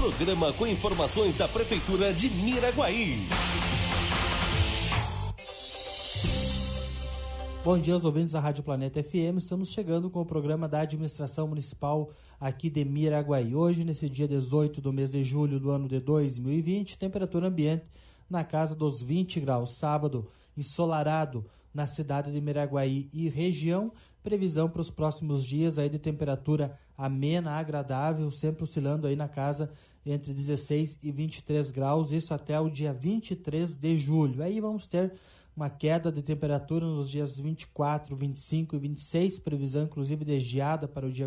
Programa com informações da Prefeitura de Miraguaí. Bom dia aos ouvintes da Rádio Planeta FM. Estamos chegando com o programa da Administração Municipal aqui de Miraguaí. Hoje, nesse dia 18 do mês de julho do ano de 2020, temperatura ambiente na casa dos 20 graus. Sábado, ensolarado na cidade de Miraguaí e região. Previsão para os próximos dias aí de temperatura amena, agradável, sempre oscilando aí na casa entre 16 e 23 graus, isso até o dia 23 de julho. Aí vamos ter uma queda de temperatura nos dias 24, 25 e 26, previsão inclusive de geada para o dia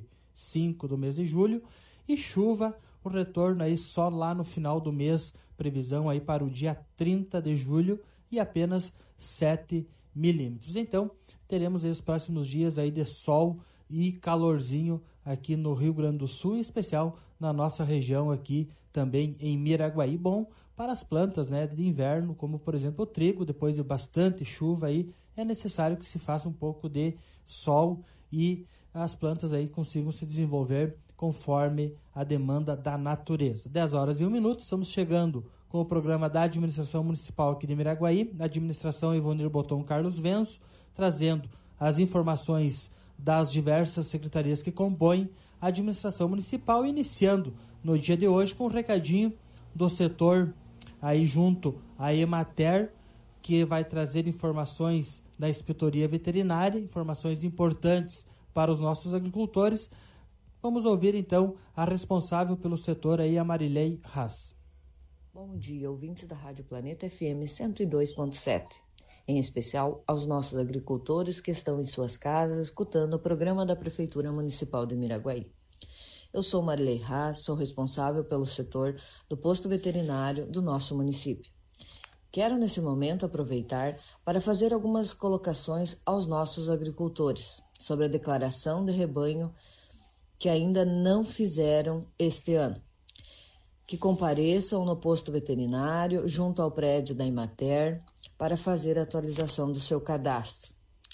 25 do mês de julho, e chuva, o retorno aí só lá no final do mês, previsão aí para o dia 30 de julho e apenas 7 milímetros. Então, teremos aí os próximos dias aí de sol e calorzinho aqui no Rio Grande do Sul, em especial na nossa região aqui também em Miraguaí. Bom para as plantas, né, de inverno, como por exemplo o trigo. Depois de bastante chuva aí, é necessário que se faça um pouco de sol e as plantas aí consigam se desenvolver conforme a demanda da natureza. 10 horas e 1 minuto, estamos chegando com o programa da Administração Municipal aqui de Miraguaí, a administração Ivonir Boton Carlos Venso, trazendo as informações das diversas secretarias que compõem a administração municipal, iniciando no dia de hoje com um recadinho do setor aí junto à Emater, que vai trazer informações da inspetoria veterinária, informações importantes para os nossos agricultores. Vamos ouvir então a responsável pelo setor aí, a Marilei Haas. Bom dia, ouvintes da Rádio Planeta FM 102.7. Em especial aos nossos agricultores que estão em suas casas escutando o programa da Prefeitura Municipal de Miraguaí. Eu sou Marilei Haas, sou responsável pelo setor do posto veterinário do nosso município. Quero nesse momento aproveitar para fazer algumas colocações aos nossos agricultores sobre a declaração de rebanho que ainda não fizeram este ano. Que compareçam no posto veterinário junto ao prédio da Emater para fazer a atualização do seu cadastro.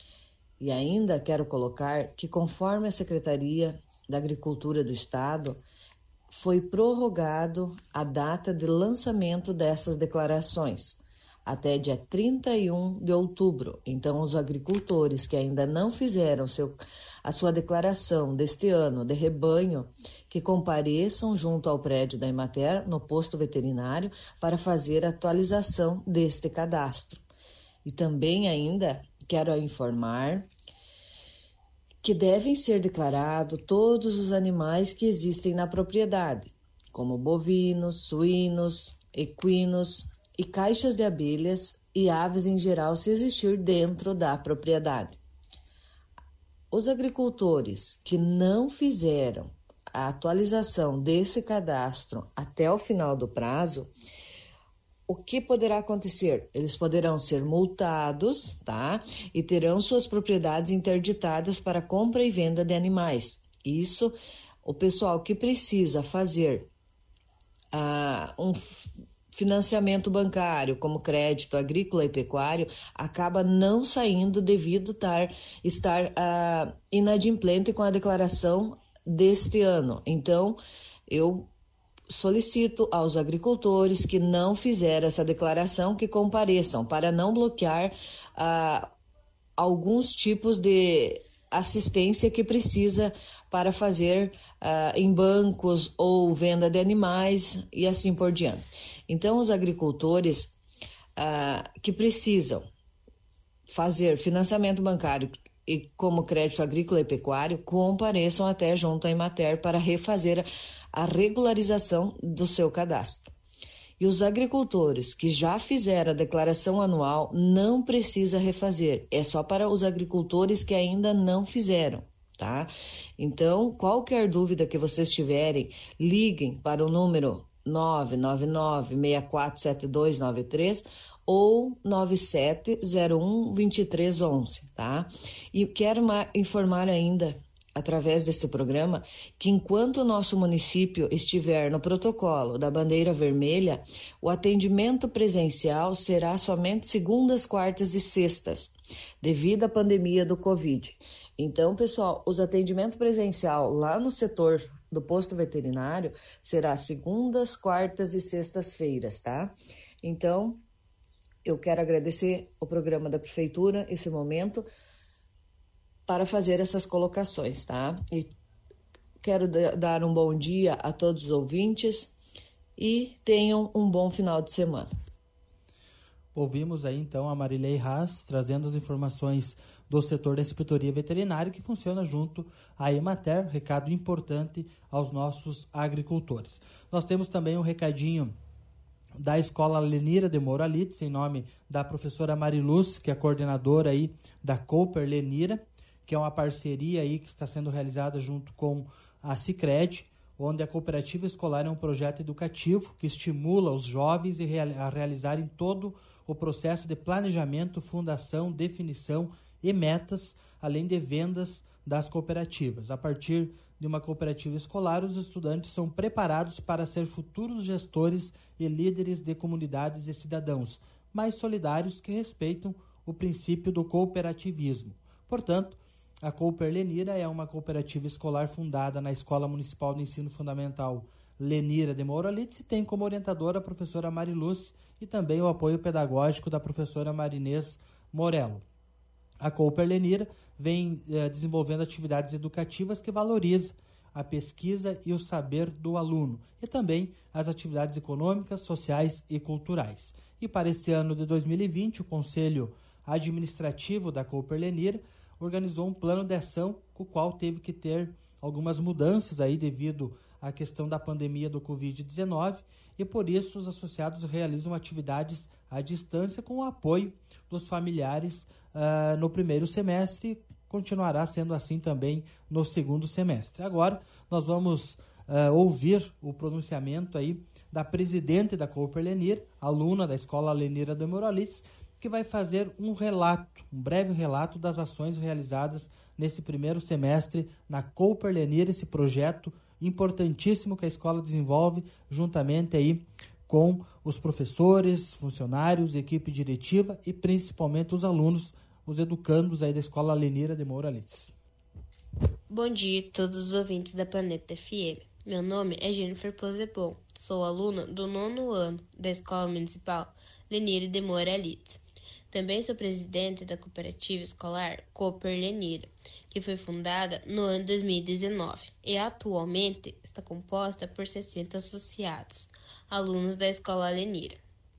E ainda quero colocar que, conforme a Secretaria da Agricultura do Estado, foi prorrogado a data de lançamento dessas declarações, até dia 31 de outubro. Então, os agricultores que ainda não fizeram a sua declaração deste ano de rebanho, que compareçam junto ao prédio da Emater, no posto veterinário, para fazer a atualização deste cadastro. E também ainda quero informar que devem ser declarados todos os animais que existem na propriedade, como bovinos, suínos, equinos e caixas de abelhas e aves em geral, se existir dentro da propriedade. Os agricultores que não fizeram a atualização desse cadastro até o final do prazo, o que poderá acontecer? Eles poderão ser multados, tá? E terão suas propriedades interditadas para compra e venda de animais. Isso, o pessoal que precisa fazer um financiamento bancário, como crédito agrícola e pecuário, acaba não saindo devido estar inadimplente com a declaração deste ano. Então, eu solicito aos agricultores que não fizeram essa declaração que compareçam para não bloquear alguns tipos de assistência que precisa para fazer em bancos ou venda de animais e assim por diante. Então, os agricultores que precisam fazer financiamento bancário e como crédito agrícola e pecuário, compareçam até junto à Emater para refazer a regularização do seu cadastro. E os agricultores que já fizeram a declaração anual não precisa refazer, é só para os agricultores que ainda não fizeram, tá? Então, qualquer dúvida que vocês tiverem, liguem para o número 999-647293 ou 9701-2311, tá? E quero informar ainda, através desse programa, que enquanto o nosso município estiver no protocolo da bandeira vermelha, o atendimento presencial será somente segundas, quartas e sextas, devido à pandemia do Covid. Então, pessoal, os atendimentos presencial lá no setor do posto veterinário será segundas, quartas e sextas-feiras, tá? Então, eu quero agradecer o programa da Prefeitura, esse momento, para fazer essas colocações, tá? E quero dar um bom dia a todos os ouvintes e tenham um bom final de semana. Ouvimos aí então a Marilei Haas trazendo as informações do setor da inspetoria veterinária que funciona junto à Emater, recado importante aos nossos agricultores. Nós temos também um recadinho da Escola Lenira de Moralitz, em nome da professora Mariluz, que é coordenadora aí da Cooper Lenira, que é uma parceria aí que está sendo realizada junto com a Sicredi, onde a cooperativa escolar é um projeto educativo que estimula os jovens a realizarem todo o processo de planejamento, fundação, definição e metas, além de vendas das cooperativas. A partir de uma cooperativa escolar, os estudantes são preparados para ser futuros gestores e líderes de comunidades e cidadãos mais solidários que respeitam o princípio do cooperativismo. Portanto, a Cooper Lenira é uma cooperativa escolar fundada na Escola Municipal de Ensino Fundamental Lenira de Moralitz e tem como orientadora a professora Mariluz e também o apoio pedagógico da professora Marinês Morello. A Cooper Lenira vem desenvolvendo atividades educativas que valorizam a pesquisa e o saber do aluno e também as atividades econômicas, sociais e culturais. E para este ano de 2020, o Conselho Administrativo da Cooper Lenira organizou um plano de ação com o qual teve que ter algumas mudanças aí devido à questão da pandemia do Covid-19 e por isso os associados realizam atividades à distância com o apoio dos familiares no primeiro semestre, continuará sendo assim também no segundo semestre. Agora nós vamos ouvir o pronunciamento aí da presidente da Cooper Lenira, aluna da Escola Lenira de Moralitz, que vai fazer um breve relato das ações realizadas nesse primeiro semestre na Cooper Lenira, esse projeto importantíssimo que a escola desenvolve juntamente aí com os professores, funcionários, equipe diretiva e principalmente os alunos, os educandos aí da Escola Lenira de Moralitz. Bom dia a todos os ouvintes da Planeta FM. Meu nome é Jennifer Posebon, sou aluna do 9º ano da Escola Municipal Lenira de Moralitz. Também sou presidente da cooperativa escolar Cooper Lenira, que foi fundada no ano 2019 e atualmente está composta por 60 associados, alunos da Escola Lenira.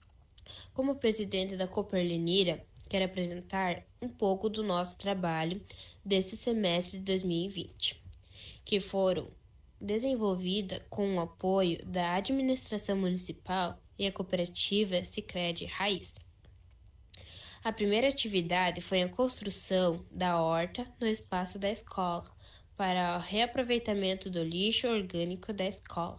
Como presidente da Cooper Lenira, quero apresentar um pouco do nosso trabalho desse semestre de 2020, que foram desenvolvidas com o apoio da administração municipal e a cooperativa Sicredi Raiz. A primeira atividade foi a construção da horta no espaço da escola para o reaproveitamento do lixo orgânico da escola.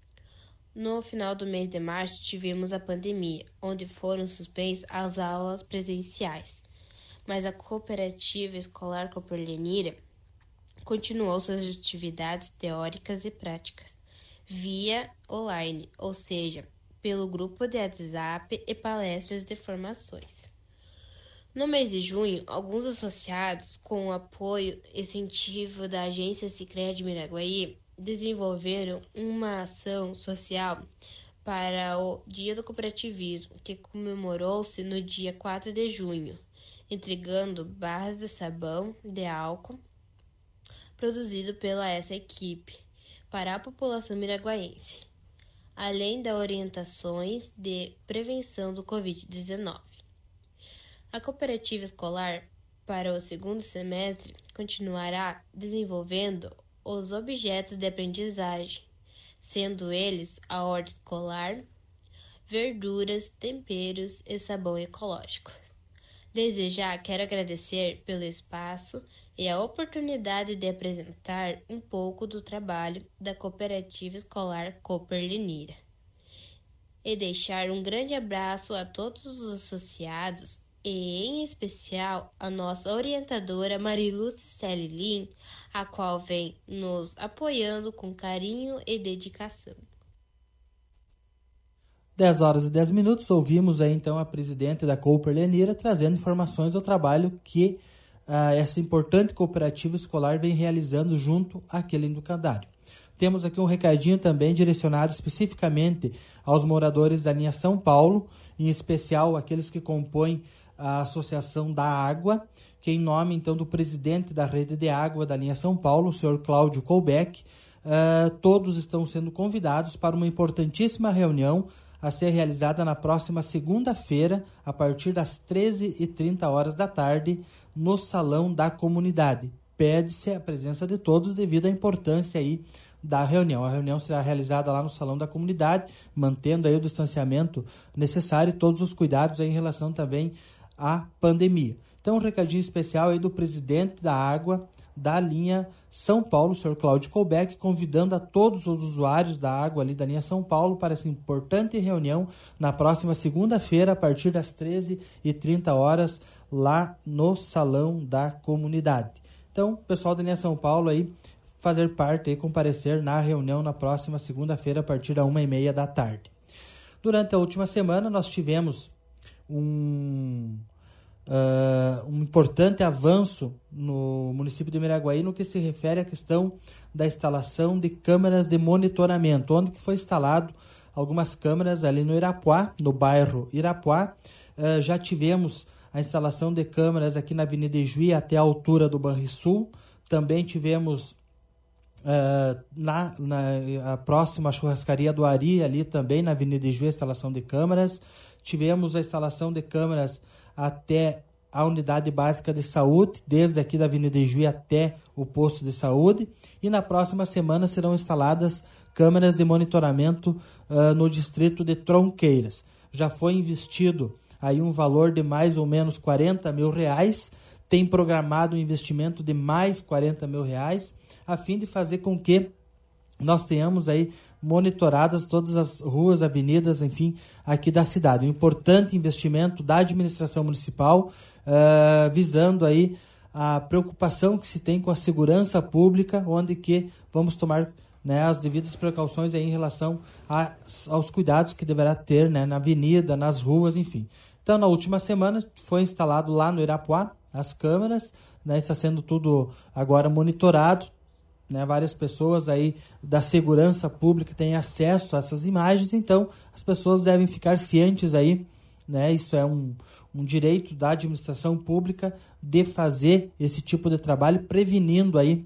No final do mês de março tivemos a pandemia, onde foram suspensas as aulas presenciais, mas a cooperativa escolar Cooper Lenira continuou suas atividades teóricas e práticas via online, ou seja, pelo grupo de WhatsApp e palestras de formações. No mês de junho, alguns associados, com o apoio e incentivo da agência Sicredi Miraguaí, desenvolveram uma ação social para o Dia do Cooperativismo, que comemorou-se no dia 4 de junho, entregando barras de sabão de álcool produzido pela essa equipe para a população miraguaense, além das orientações de prevenção do Covid-19. A cooperativa escolar, para o segundo semestre, continuará desenvolvendo os objetos de aprendizagem, sendo eles a horta escolar, verduras, temperos e sabão ecológico. Desde já quero agradecer pelo espaço e a oportunidade de apresentar um pouco do trabalho da cooperativa escolar Cooper Lenira e deixar um grande abraço a todos os associados e, em especial, a nossa orientadora Mariluz Celilin, a qual vem nos apoiando com carinho e dedicação. 10h10, ouvimos aí então a presidente da Cooper Lenira trazendo informações do trabalho que essa importante cooperativa escolar vem realizando junto àquele educandário. Temos aqui um recadinho também direcionado especificamente aos moradores da linha São Paulo, em especial aqueles que compõem a Associação da Água, que em nome então do presidente da Rede de Água da linha São Paulo, o senhor Cláudio Colbeck, todos estão sendo convidados para uma importantíssima reunião a ser realizada na próxima segunda-feira, a partir das 13h30 da tarde, no Salão da Comunidade. Pede-se a presença de todos devido à importância aí da reunião. A reunião será realizada lá no Salão da Comunidade, mantendo aí o distanciamento necessário e todos os cuidados aí em relação também à pandemia. Então, um recadinho especial aí do presidente da Água da linha São Paulo, o senhor Cláudio Colbeck, convidando a todos os usuários da água ali da linha São Paulo para essa importante reunião na próxima segunda-feira, a partir das 13h30, lá no Salão da Comunidade. Então, pessoal da linha São Paulo aí, fazer parte e comparecer na reunião na próxima segunda-feira, a partir da 1h30 da tarde. Durante a última semana, nós tivemos um importante avanço no município de Miraguaí no que se refere à questão da instalação de câmeras de monitoramento, onde que foi instalado algumas câmeras ali no Irapuá, no bairro Irapuá. Já tivemos a instalação de câmeras aqui na Avenida Ijuí até a altura do Banrisul. Também tivemos a próxima churrascaria do Ari, ali também na Avenida Ijuí, a instalação de câmeras. Tivemos a instalação de câmeras até a unidade básica de saúde, desde aqui da Avenida Ijuí até o posto de saúde. E na próxima semana serão instaladas câmeras de monitoramento no distrito de Tronqueiras. Já foi investido aí um valor de mais ou menos R$40 mil, tem programado um investimento de mais R$40 mil, a fim de fazer com que nós tenhamos aí monitoradas todas as ruas, avenidas, enfim, aqui da cidade. Um importante investimento da administração municipal, visando aí a preocupação que se tem com a segurança pública, onde que vamos tomar, né, as devidas precauções aí em relação aos cuidados que deverá ter, né, na avenida, nas ruas, enfim. Então, na última semana, foi instalado lá no Irapuá as câmeras, né, está sendo tudo agora monitorado, né, várias pessoas aí da segurança pública têm acesso a essas imagens, então as pessoas devem ficar cientes aí, né, isso é um direito da administração pública de fazer esse tipo de trabalho, prevenindo aí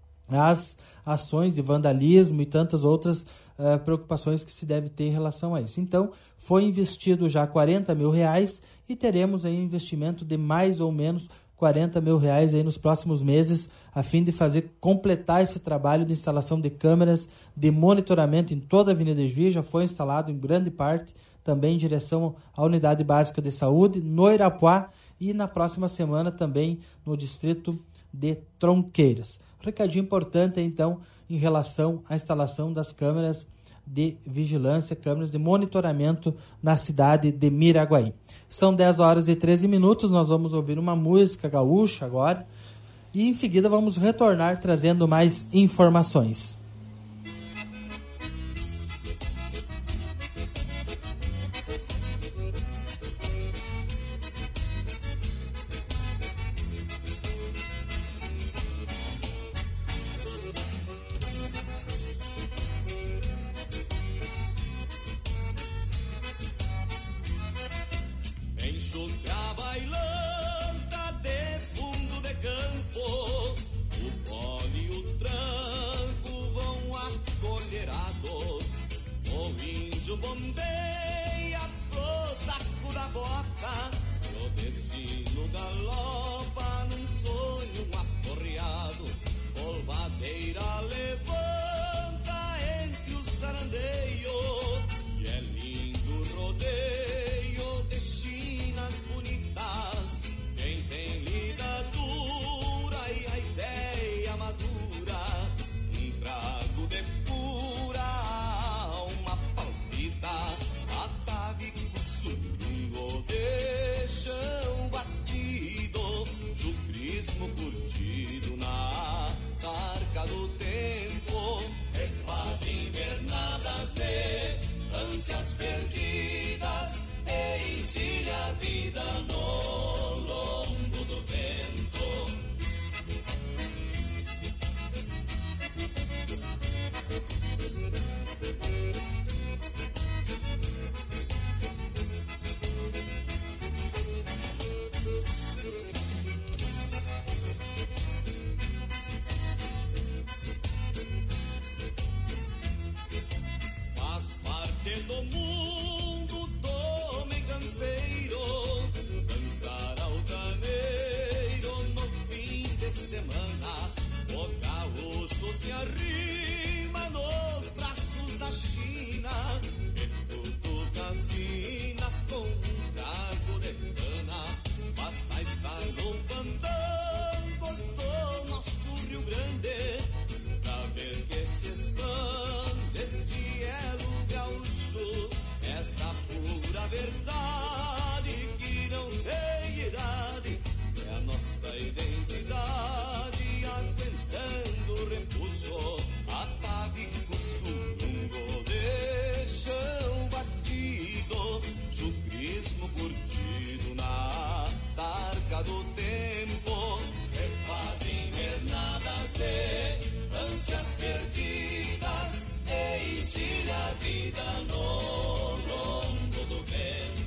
as ações de vandalismo e tantas outras preocupações que se deve ter em relação a isso. Então, foi investido já R$40 mil e teremos aí um investimento de mais ou menos R$40 mil aí nos próximos meses, a fim de completar esse trabalho de instalação de câmeras de monitoramento em toda a Avenida Ijuí. Já foi instalado em grande parte também em direção à unidade básica de saúde, no Irapuá, e na próxima semana também no distrito de Tronqueiras. Recadinho importante, então, em relação à instalação das câmeras de vigilância, câmeras de monitoramento na cidade de Miraguaí. São 10h13, nós vamos ouvir uma música gaúcha agora e em seguida vamos retornar trazendo mais informações. O pó e o tranco do mundo, tome campeiro, dançar altaneiro no fim de semana. O gaúcho se arrima nos braços da China, e tudo casina com um trago de cana. Basta estar no fandango do nosso Rio Grande pra ver que estes bandes de elo gaúcho, esta pura verdade que não tem idade, é a nossa identidade aguentando o repuxo. Atavico, surungo de chão batido, chucrismo curtido na tarca do tempo, refazem jornadas de ânsias perdidas e ensina a vida no lombo do vento.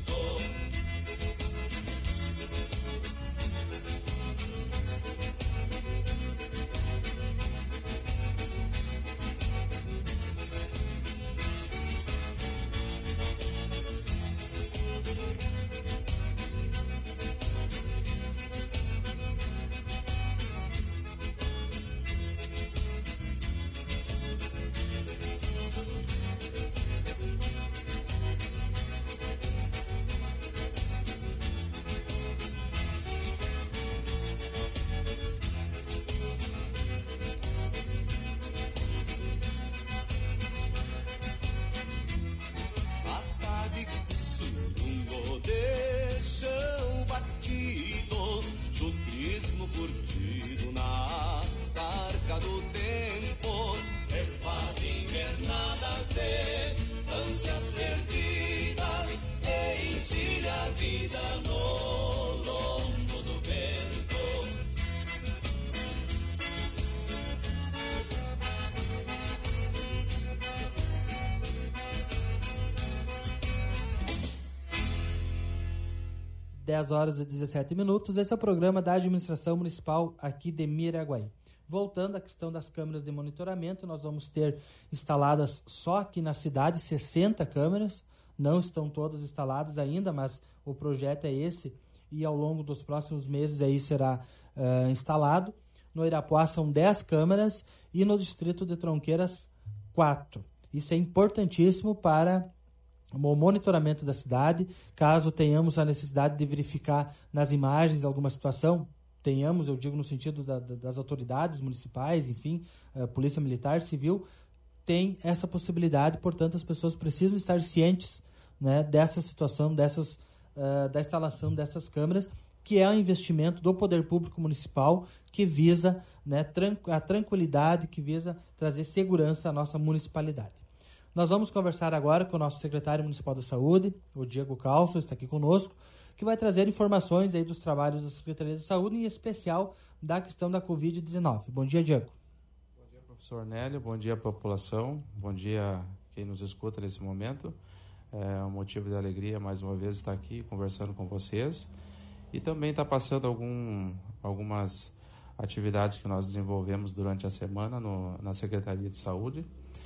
10 horas e 17 minutos. Esse é o programa da Administração Municipal aqui de Miraguaí. Voltando à questão das câmeras de monitoramento, nós vamos ter instaladas só aqui na cidade 60 câmeras. Não estão todas instaladas ainda, mas o projeto é esse e ao longo dos próximos meses aí será instalado. No Irapuá são 10 câmeras e no distrito de Tronqueiras 4. Isso é importantíssimo para o monitoramento da cidade. Caso tenhamos a necessidade de verificar nas imagens alguma situação, tenhamos, eu digo no sentido das autoridades municipais, enfim, Polícia Militar, Civil, tem essa possibilidade, portanto as pessoas precisam estar cientes, né, dessa situação, da instalação dessas câmeras, que é um investimento do Poder Público Municipal que visa, né, a tranquilidade, que visa trazer segurança à nossa municipalidade. Nós vamos conversar agora com o nosso secretário municipal da Saúde, o Diego Calço, está aqui conosco, que vai trazer informações aí dos trabalhos da Secretaria de Saúde, em especial da questão da Covid-19. Bom dia, Diego. Bom dia, professor Nélio. Bom dia, população. Bom dia quem nos escuta nesse momento. É um motivo de alegria, mais uma vez, estar aqui conversando com vocês. E também está passando algumas atividades que nós desenvolvemos durante a semana na Secretaria de Saúde.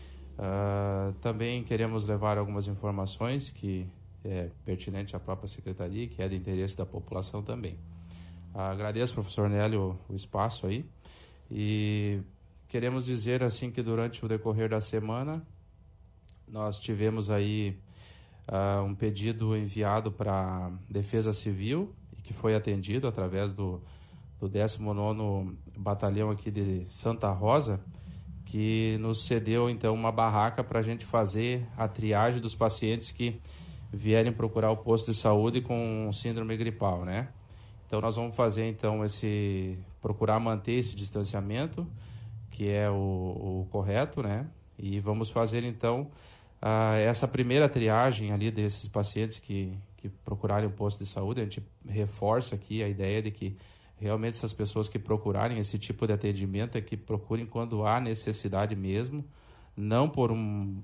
Também queremos levar algumas informações que é pertinente à própria Secretaria, que é de interesse da população também. Agradeço, professor Nélio, o espaço aí. E queremos dizer assim que durante o decorrer da semana nós tivemos aí um pedido enviado para a Defesa Civil e que foi atendido através do 19º Batalhão aqui de Santa Rosa, que nos cedeu então uma barraca para a gente fazer a triagem dos pacientes que vierem procurar o posto de saúde com síndrome gripal, né? Então nós vamos fazer então procurar manter esse distanciamento, que é o correto, né? E vamos fazer então essa primeira triagem ali desses pacientes que procurarem o posto de saúde. A gente reforça aqui a ideia de que realmente essas pessoas que procurarem esse tipo de atendimento é que procurem quando há necessidade mesmo, não por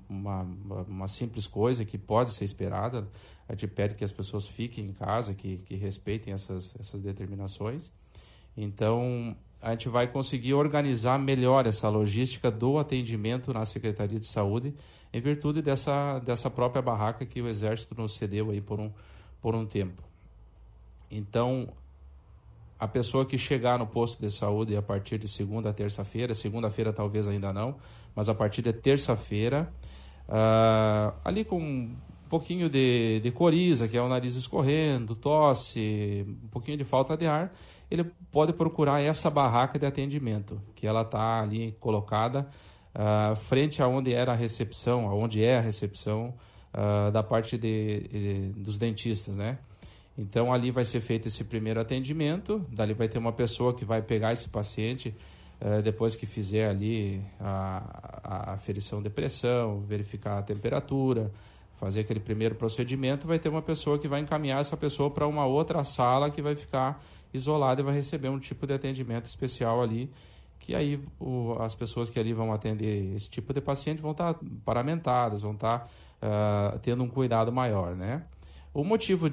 uma simples coisa que pode ser esperada. A gente pede que as pessoas fiquem em casa, que respeitem essas determinações. Então, a gente vai conseguir organizar melhor essa logística do atendimento na Secretaria de Saúde, em virtude dessa própria barraca que o Exército nos cedeu aí por um tempo. Então, a pessoa que chegar no posto de saúde a partir de segunda a terça-feira, segunda-feira talvez ainda não, mas a partir de terça-feira, ali com um pouquinho de coriza, que é o nariz escorrendo, tosse, um pouquinho de falta de ar, ele pode procurar essa barraca de atendimento, que ela está ali colocada frente aonde era a recepção, aonde é a recepção da parte dos dentistas, né? Então, ali vai ser feito esse primeiro atendimento, dali vai ter uma pessoa que vai pegar esse paciente, depois que fizer ali a aferição de pressão, verificar a temperatura, fazer aquele primeiro procedimento, vai ter uma pessoa que vai encaminhar essa pessoa para uma outra sala que vai ficar isolada e vai receber um tipo de atendimento especial ali, que aí as pessoas que ali vão atender esse tipo de paciente vão estar paramentadas, vão estar tendo um cuidado maior, né? O motivo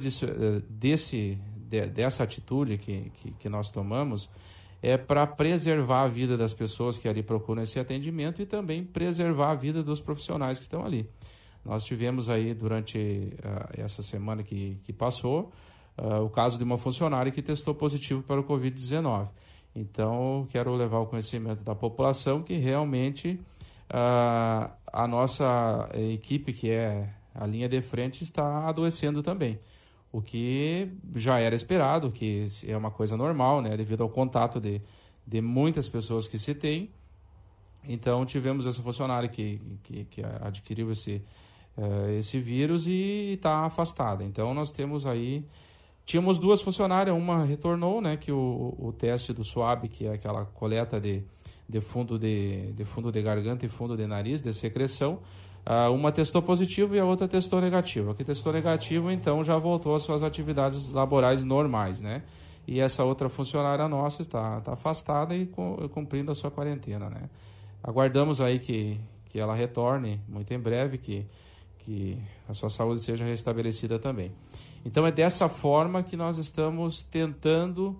dessa atitude que nós tomamos é para preservar a vida das pessoas que ali procuram esse atendimento e também preservar a vida dos profissionais que estão ali. Nós tivemos aí durante essa semana que passou o caso de uma funcionária que testou positivo para o Covid-19. Então, quero levar ao conhecimento da população que realmente a nossa equipe, que é a linha de frente, está adoecendo também, o que já era esperado, que é uma coisa normal, né, devido ao contato de muitas pessoas que se tem. Então, tivemos essa funcionária que adquiriu esse vírus e está afastada. Então, nós tínhamos duas funcionárias, uma retornou, né, que o teste do SWAB, que é aquela coleta de fundo de garganta e fundo de nariz, de secreção, uma testou positivo e a outra testou negativo. A que testou negativo, então, já voltou às suas atividades laborais normais, né? E essa outra funcionária nossa está afastada e cumprindo a sua quarentena, né? Aguardamos aí que ela retorne muito em breve, que a sua saúde seja restabelecida também. Então, é dessa forma que nós estamos tentando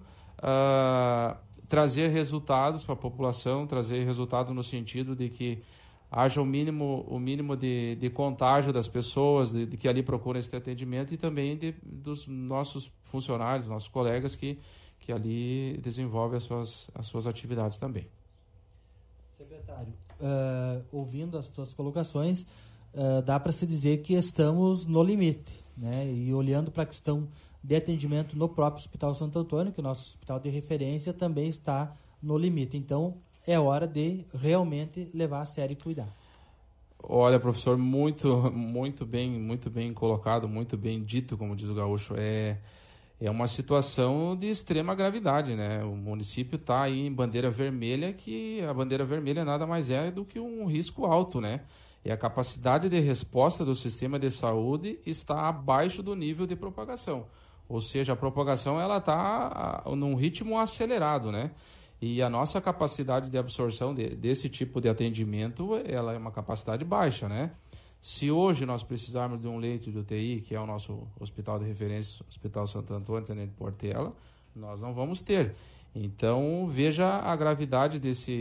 trazer resultados para a população, trazer resultado no sentido de que haja o mínimo de contágio das pessoas, de que ali procuram esse atendimento, e também dos nossos funcionários, nossos colegas que ali desenvolvem as suas atividades também. Secretário, ouvindo as suas colocações, dá para se dizer que estamos no limite, né? E olhando para a questão de atendimento no próprio Hospital Santo Antônio, que o nosso hospital de referência também está no limite. Então, é hora de realmente levar a sério e cuidar. Olha, professor, muito bem colocado, muito bem dito, como diz o gaúcho. É uma situação de extrema gravidade, né? O município está aí em bandeira vermelha, que a bandeira vermelha nada mais é do que um risco alto, né? E a capacidade de resposta do sistema de saúde está abaixo do nível de propagação. Ou seja, a propagação ela está num ritmo acelerado, né? E a nossa capacidade de absorção desse tipo de atendimento, ela é uma capacidade baixa, né? Se hoje nós precisarmos de um leito de UTI, que é o nosso hospital de referência, Hospital Santo Antônio, Tenente Portela, nós não vamos ter. Então, veja a gravidade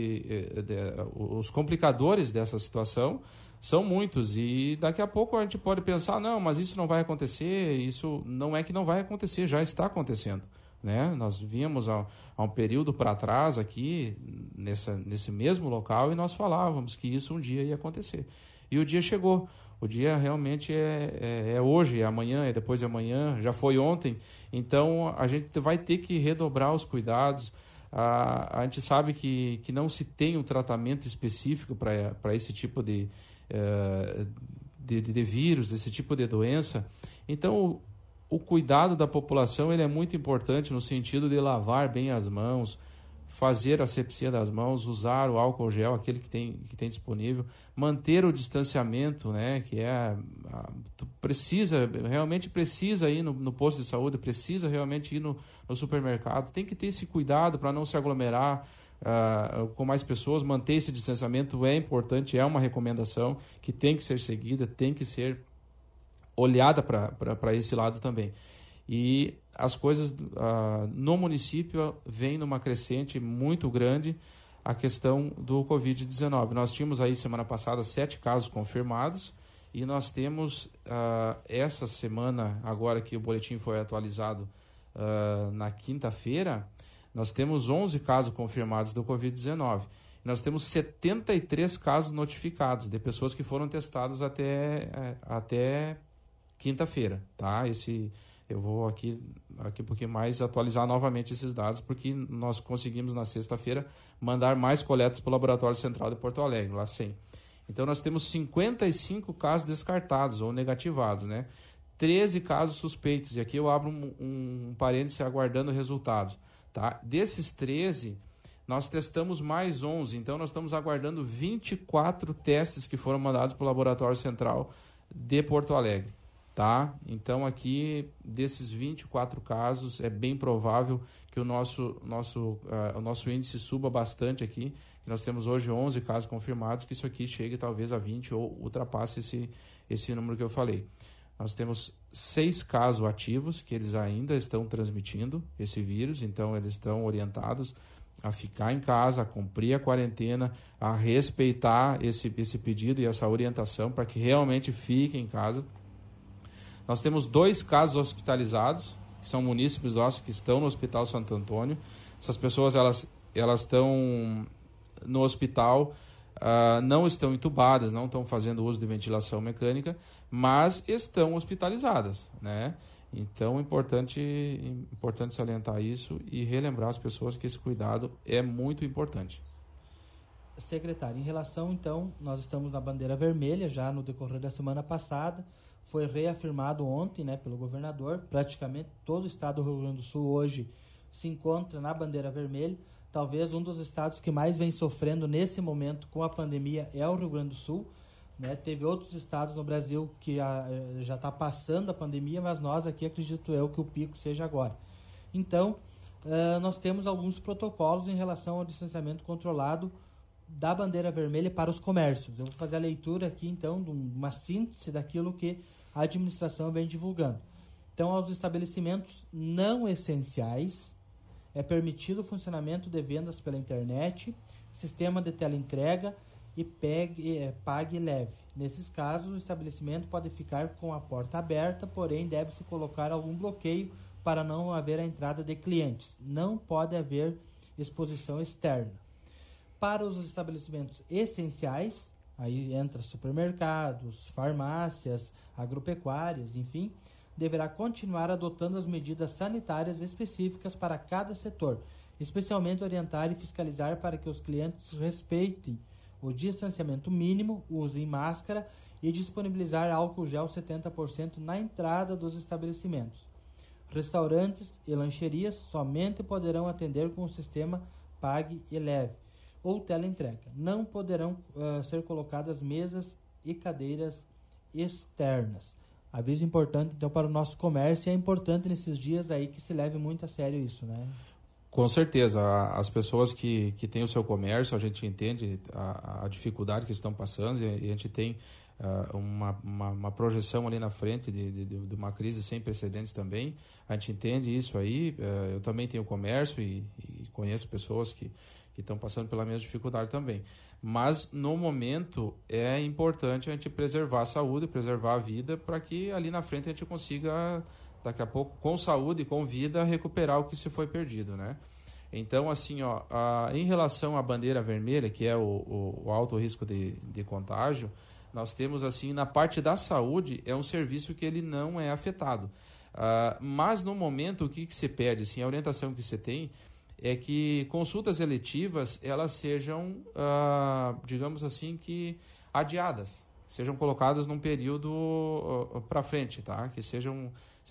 os complicadores dessa situação são muitos, e daqui a pouco a gente pode pensar, não, mas isso não vai acontecer, isso não é que não vai acontecer, já está acontecendo. Né? Nós vínhamos há um período para trás aqui, nesse mesmo local, e nós falávamos que isso um dia ia acontecer. E o dia chegou. O dia realmente é hoje, é amanhã, é depois de amanhã, já foi ontem. Então, a gente vai ter que redobrar os cuidados. A gente sabe que não se tem um tratamento específico para esse tipo de vírus, desse tipo de doença. Então, o cuidado da população ele é muito importante no sentido de lavar bem as mãos, fazer a asepsia das mãos, usar o álcool gel, aquele que tem disponível, manter o distanciamento, né, que realmente precisa ir no posto de saúde, precisa realmente ir no supermercado, tem que ter esse cuidado para não se aglomerar com mais pessoas, manter esse distanciamento é importante, é uma recomendação que tem que ser seguida, tem que ser olhada para esse lado também. E as coisas no município vêm numa crescente muito grande, a questão do Covid-19. Nós tínhamos aí semana passada 7 casos confirmados e nós temos essa semana, agora que o boletim foi atualizado na quinta-feira, nós temos 11 casos confirmados do Covid-19. Nós temos 73 casos notificados de pessoas que foram testadas até quinta-feira, tá? Eu vou aqui um pouquinho mais atualizar novamente esses dados, porque nós conseguimos na sexta-feira mandar mais coletas para o Laboratório Central de Porto Alegre, lá 100. Então nós temos 55 casos descartados ou negativados, né? 13 casos suspeitos, e aqui eu abro um parêntese aguardando resultados, tá? Desses 13, nós testamos mais 11, então nós estamos aguardando 24 testes que foram mandados para o Laboratório Central de Porto Alegre. Tá? Então aqui, desses 24 casos, é bem provável que o nosso índice suba bastante aqui. Nós temos hoje 11 casos confirmados, que isso aqui chegue talvez a 20 ou ultrapasse esse número que eu falei. Nós temos 6 casos ativos, que eles ainda estão transmitindo esse vírus, então eles estão orientados a ficar em casa, a cumprir a quarentena, a respeitar esse pedido e essa orientação para que realmente fiquem em casa. Nós temos 2 casos hospitalizados, que são munícipes nossos que estão no Hospital Santo Antônio. Essas pessoas elas estão no hospital, não estão entubadas, não estão fazendo uso de ventilação mecânica, mas estão hospitalizadas, né? Então é importante salientar isso e relembrar as pessoas que esse cuidado é muito importante. Secretário, em relação, então, nós estamos na bandeira vermelha já no decorrer da semana passada. Foi reafirmado ontem, né, pelo governador. Praticamente todo o estado do Rio Grande do Sul hoje se encontra na bandeira vermelha. Talvez um dos estados que mais vem sofrendo nesse momento com a pandemia é o Rio Grande do Sul, né? Teve outros estados no Brasil que já está passando a pandemia, mas nós aqui acredito eu que o pico seja agora. Então, nós temos alguns protocolos em relação ao distanciamento controlado da bandeira vermelha para os comércios. Eu vou fazer a leitura aqui, então, de uma síntese daquilo que a administração vem divulgando. Então, aos estabelecimentos não essenciais, é permitido o funcionamento de vendas pela internet, sistema de teleentrega e pague leve. Nesses casos, o estabelecimento pode ficar com a porta aberta, porém deve-se colocar algum bloqueio para não haver a entrada de clientes. Não pode haver exposição externa. Para os estabelecimentos essenciais, aí entra supermercados, farmácias, agropecuárias, enfim, deverá continuar adotando as medidas sanitárias específicas para cada setor, especialmente orientar e fiscalizar para que os clientes respeitem o distanciamento mínimo, usem máscara e disponibilizar álcool gel 70% na entrada dos estabelecimentos. Restaurantes e lancherias somente poderão atender com o sistema Pague e Leve ou teleentrega. Não poderão ser colocadas mesas e cadeiras externas. Aviso importante, então, para o nosso comércio, e é importante nesses dias aí que se leve muito a sério isso, né? Com certeza. As pessoas que têm o seu comércio, a gente entende a dificuldade que estão passando e a gente tem uma projeção ali na frente de uma crise sem precedentes também. A gente entende isso aí. Eu também tenho comércio e conheço pessoas que estão passando pela mesma dificuldade também. Mas, no momento, é importante a gente preservar a saúde, preservar a vida, para que ali na frente a gente consiga, daqui a pouco, com saúde e com vida, recuperar o que se foi perdido, né? Então, assim, em relação à bandeira vermelha, que é o alto risco de contágio, nós temos, assim, na parte da saúde, é um serviço que ele não é afetado. Mas, no momento, o que se pede, assim, a orientação que você tem é que consultas eletivas elas sejam, digamos assim, que adiadas, sejam colocadas num período para frente, tá? Que sejam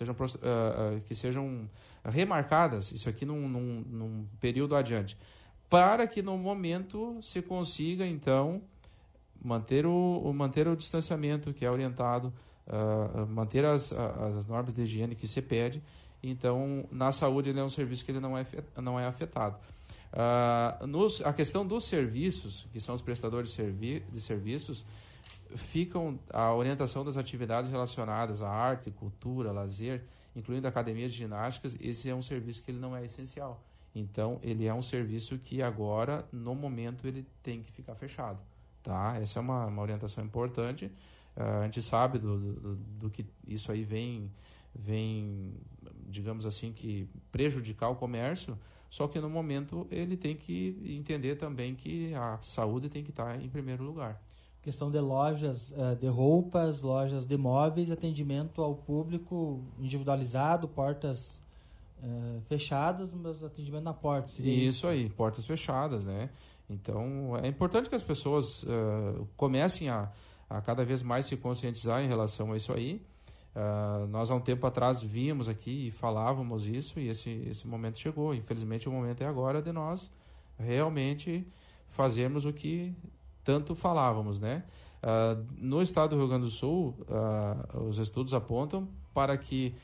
remarcadas, isso aqui num período adiante, para que no momento se consiga, então, manter o distanciamento que é orientado, manter as normas de higiene que se pede. Então, na saúde, ele é um serviço que ele não é afetado. A questão dos serviços, que são os prestadores de serviços, ficam a orientação das atividades relacionadas à arte, cultura, lazer, incluindo academias de ginásticas, esse é um serviço que ele não é essencial. Então, ele é um serviço que agora, no momento, ele tem que ficar fechado. Tá? Essa é uma orientação importante. A gente sabe do que isso aí vem, digamos assim, que prejudicar o comércio, só que no momento ele tem que entender também que a saúde tem que estar em primeiro lugar. Questão de lojas de roupas, lojas de móveis, atendimento ao público individualizado, portas fechadas, mas atendimento na porta. Isso aí, portas fechadas, né? Então, é importante que as pessoas comecem a cada vez mais se conscientizar em relação a isso aí. Nós, há um tempo atrás, vínhamos aqui e falávamos isso, e esse momento chegou. Infelizmente, o momento é agora de nós realmente fazermos o que tanto falávamos, né? No estado do Rio Grande do Sul, os estudos apontam para que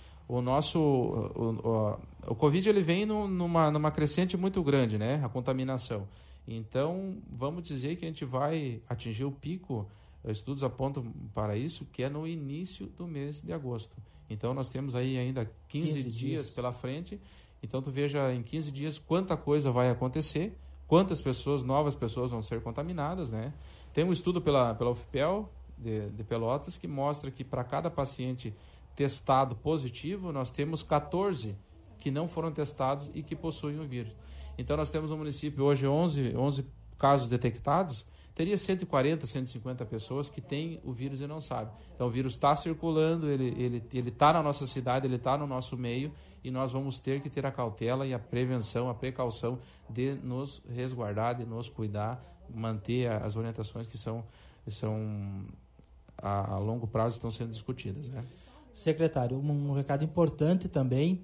o Covid ele vem numa crescente muito grande, né? A contaminação. Então, vamos dizer que a gente vai atingir o pico, estudos apontam para isso, que é no início do mês de agosto. Então, nós temos aí ainda 15 dias pela frente. Então, tu veja em 15 dias quanta coisa vai acontecer, quantas novas pessoas vão ser contaminadas, né? Tem um estudo pela UFPEL de Pelotas que mostra que para cada paciente testado positivo, nós temos 14 que não foram testados e que possuem o vírus. Então, nós temos no município hoje 11 casos detectados, teria 140, 150 pessoas que têm o vírus e não sabem. Então, o vírus está circulando, ele está na nossa cidade, ele está no nosso meio, e nós vamos ter que ter a cautela e a prevenção, a precaução de nos resguardar, de nos cuidar, manter as orientações que são a longo prazo estão sendo discutidas, né? Secretário, um recado importante também,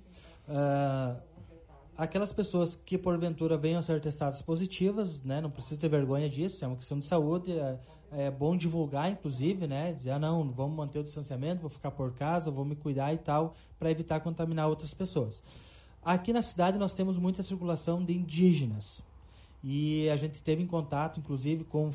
aquelas pessoas que porventura venham a ser testadas positivas, né, não precisa ter vergonha disso, é uma questão de saúde, é bom divulgar, inclusive, né, dizer, não, vamos manter o distanciamento, vou ficar por casa, vou me cuidar e tal, para evitar contaminar outras pessoas. Aqui na cidade nós temos muita circulação de indígenas, e a gente teve em contato, inclusive, com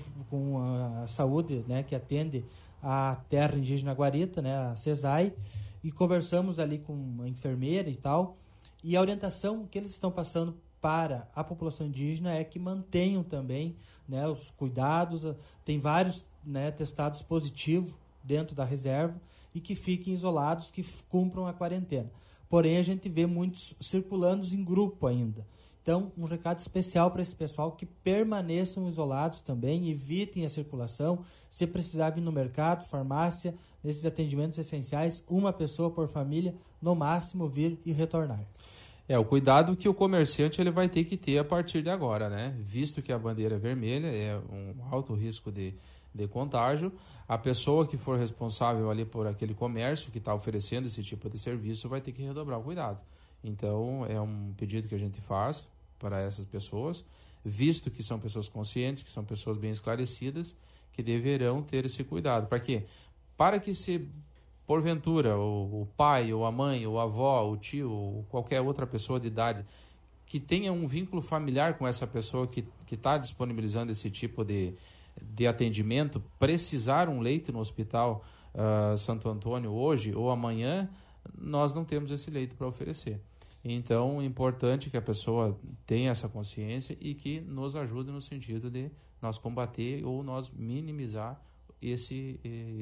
a saúde, né, que atende a terra indígena Guarita, né, a CESAI, e conversamos ali com uma enfermeira e tal, e a orientação que eles estão passando para a população indígena é que mantenham também, né, os cuidados, tem vários, né, testados positivos dentro da reserva e que fiquem isolados, que cumpram a quarentena. Porém, a gente vê muitos circulando em grupo ainda. Então, um recado especial para esse pessoal que permaneçam isolados também, evitem a circulação. Se precisar vir no mercado, farmácia, nesses atendimentos essenciais, uma pessoa por família, no máximo, vir e retornar. O cuidado que o comerciante ele vai ter que ter a partir de agora, né? Visto que a bandeira vermelha é um alto risco de contágio, a pessoa que for responsável ali por aquele comércio que está oferecendo esse tipo de serviço vai ter que redobrar o cuidado. Então, é um pedido que a gente faz para essas pessoas, visto que são pessoas conscientes, que são pessoas bem esclarecidas, que deverão ter esse cuidado. Para quê? Para que se, porventura, o pai, ou a mãe, ou a avó, o tio, ou qualquer outra pessoa de idade, que tenha um vínculo familiar com essa pessoa que está disponibilizando esse tipo de atendimento, precisar um leito no hospital Santo Antônio hoje ou amanhã, nós não temos esse leito para oferecer. Então, é importante que a pessoa tenha essa consciência e que nos ajude no sentido de nós combater ou nós minimizar esse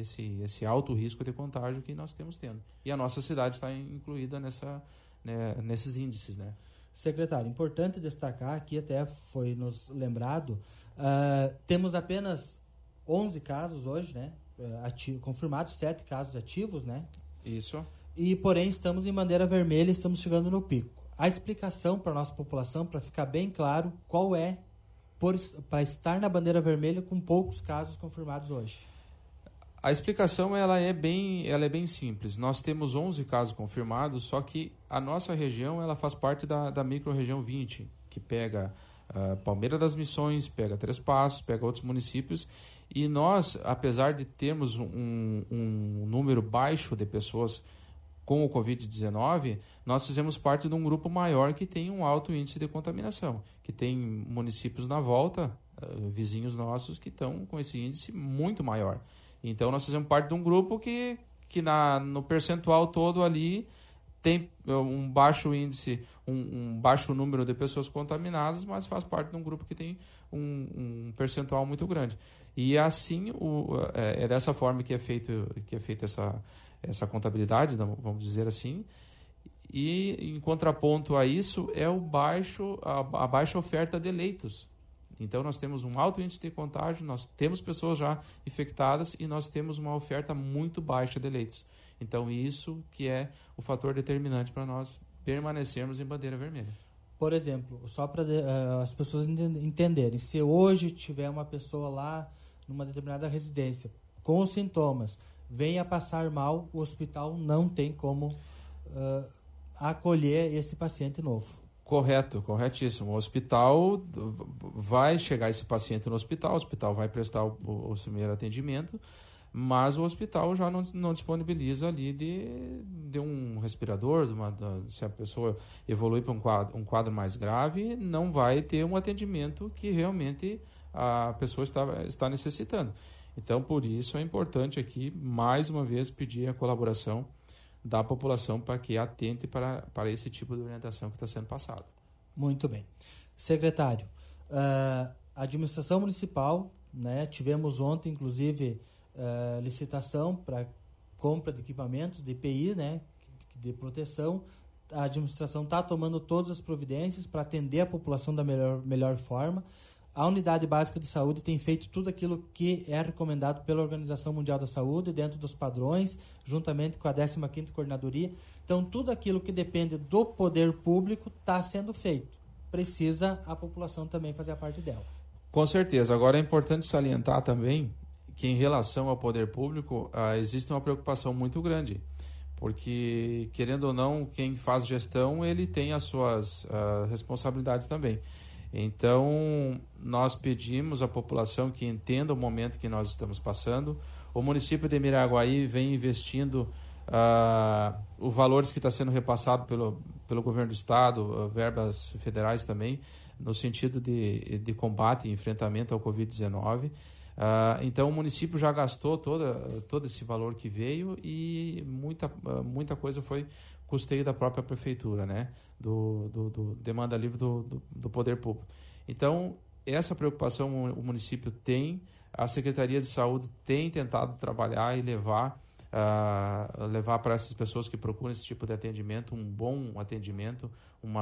alto risco de contágio que nós temos tendo. E a nossa cidade está incluída nesses índices, né? Secretário, importante destacar, aqui até foi nos lembrado, temos apenas 11 casos hoje, né? Confirmados, 7 casos ativos, né? Isso. E, porém, estamos em bandeira vermelha, estamos chegando no pico. A explicação para a nossa população, para ficar bem claro, qual é para estar na bandeira vermelha com poucos casos confirmados hoje? A explicação ela é bem simples. Nós temos 11 casos confirmados, só que a nossa região ela faz parte da micro-região 20, que pega Palmeira das Missões, pega Três Passos, pega outros municípios. E nós, apesar de termos um número baixo de pessoas com o Covid-19, nós fizemos parte de um grupo maior que tem um alto índice de contaminação, que tem municípios na volta, vizinhos nossos, que estão com esse índice muito maior. Então, nós fizemos parte de um grupo que no percentual todo ali tem um baixo índice, um baixo número de pessoas contaminadas, mas faz parte de um grupo que tem um percentual muito grande. E assim, é dessa forma que é feita essa contabilidade, vamos dizer assim. E em contraponto a isso é a baixa oferta de leitos. Então nós temos um alto índice de contágio, nós temos pessoas já infectadas e nós temos uma oferta muito baixa de leitos. Então isso que é o fator determinante para nós permanecermos em bandeira vermelha. Por exemplo, só para as pessoas entenderem, se hoje tiver uma pessoa lá numa determinada residência com os sintomas, venha passar mal, o hospital não tem como acolher esse paciente novo. Correto, corretíssimo. O hospital vai chegar esse paciente no hospital, o hospital vai prestar o primeiro atendimento, mas o hospital já não disponibiliza ali de um respirador, se a pessoa evolui para um quadro mais grave, não vai ter um atendimento que realmente a pessoa está necessitando. Então, por isso é importante aqui, mais uma vez, pedir a colaboração da população para que atente para esse tipo de orientação que está sendo passado. Muito bem. Secretário, a administração municipal, né, tivemos ontem, inclusive, licitação para compra de equipamentos de EPI, né, de proteção. A administração está tomando todas as providências para atender a população da melhor forma. A Unidade Básica de Saúde tem feito tudo aquilo que é recomendado pela Organização Mundial da Saúde, dentro dos padrões, juntamente com a 15ª Coordenadoria. Então, tudo aquilo que depende do poder público está sendo feito. Precisa a população também fazer a parte dela. Com certeza. Agora é importante salientar também que, em relação ao poder público, existe uma preocupação muito grande. Porque, querendo ou não, quem faz gestão, ele tem as suas responsabilidades também. Então, nós pedimos à população que entenda o momento que nós estamos passando. O município de Miraguaí vem investindo os valores que está sendo repassado pelo governo do estado, verbas federais também, no sentido de combate e enfrentamento ao Covid-19. Então, o município já gastou todo esse valor que veio e muita coisa foi custeio da própria prefeitura, né? Do demanda livre do poder público. Então, essa preocupação o município tem, a Secretaria de Saúde tem tentado trabalhar e levar para essas pessoas que procuram esse tipo de atendimento um bom atendimento,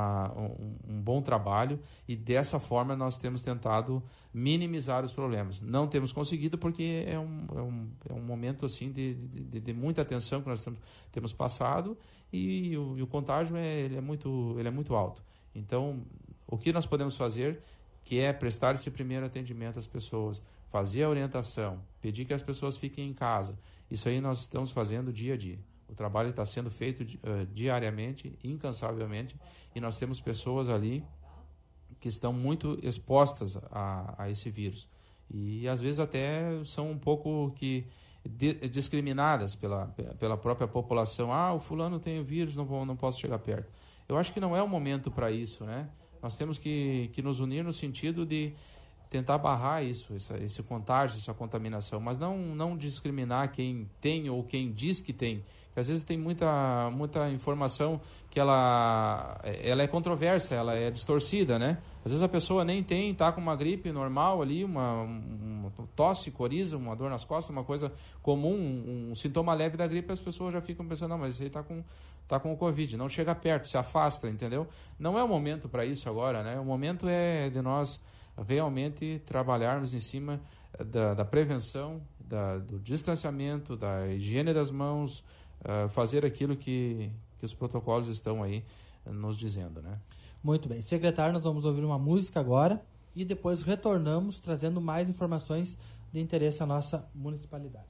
um bom trabalho, e dessa forma nós temos tentado minimizar os problemas. Não temos conseguido porque é um momento assim de muita atenção que nós temos passado, e o contágio ele é muito alto. Então, o que nós podemos fazer, que é prestar esse primeiro atendimento às pessoas, fazer a orientação, pedir que as pessoas fiquem em casa, isso aí nós estamos fazendo dia a dia. O trabalho está sendo feito diariamente, incansavelmente, e nós temos pessoas ali que estão muito expostas a esse vírus. E às vezes até são um pouco discriminadas pela própria população. O fulano tem o vírus, não posso chegar perto. Eu acho que não é o momento para isso, né? Nós temos que nos unir no sentido de tentar barrar esse contágio, essa contaminação, mas não discriminar quem tem ou quem diz que tem. Porque às vezes tem muita informação que ela é controversa, ela é distorcida, né? Às vezes a pessoa nem tem, está com uma gripe normal ali, uma tosse, coriza, uma dor nas costas, uma coisa comum, um sintoma leve da gripe, as pessoas já ficam pensando, não, mas esse aí está com o Covid, não chega perto, se afasta, entendeu? Não é o momento para isso agora, né? O momento é de nós realmente trabalharmos em cima da prevenção, do distanciamento, da higiene das mãos, fazer aquilo que os protocolos estão aí nos dizendo, né? Muito bem. Secretário, nós vamos ouvir uma música agora e depois retornamos trazendo mais informações de interesse à nossa municipalidade.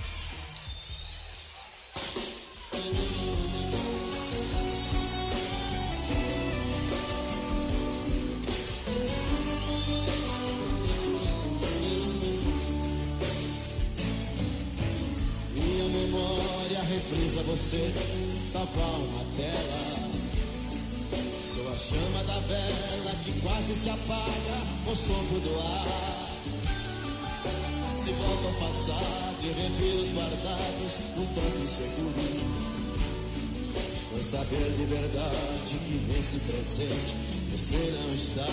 Reprisa você, tapa uma tela. Sou a chama da vela que quase se apaga com o sopro do ar. Se volta ao passado e revira os guardados, um tanto inseguro. Por saber de verdade que nesse presente você não está.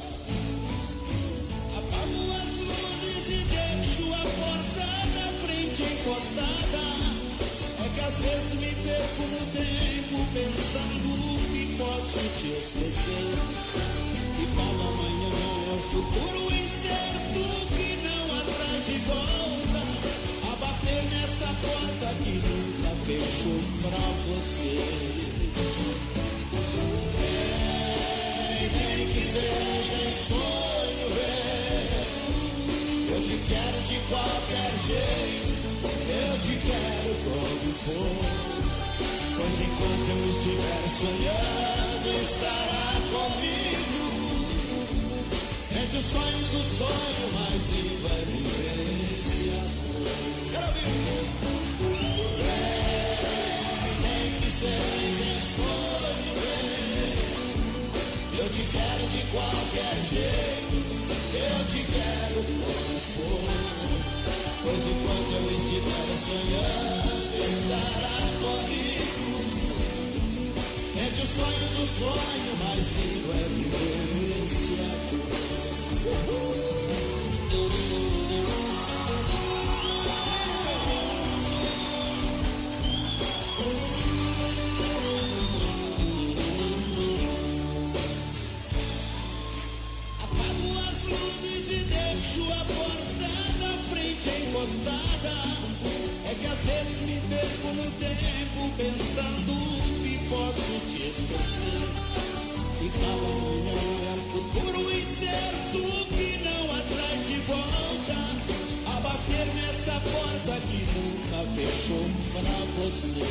Apago as luzes e deixo a porta da frente encostada. É que às vezes me perco no tempo pensando que posso te esquecer. E para amanhã é o futuro incerto que não atrás de volta. A bater nessa porta que nunca fechou pra você. Nem que seja em sonho, eu te quero de qualquer jeito. Eu te quero como for. Pois enquanto eu estiver sonhando, estará comigo. Entre os sonhos, o sonho mais lindo é viver esse amor. Quero ouvir. Nem que seja em sonho, eu te quero de qualquer jeito. Eu te quero como for. Pois enquanto eu estiver sonhando, estará comigo. Entre os sonhos, o sonho mais lindo é viver esse amor. Apago as luzes e deixo a porta da frente encostada. É que às vezes me perco no tempo pensando que posso te esquecer. E cada manhã é um futuro incerto que não atrás de volta. A bater nessa porta que nunca fechou pra você.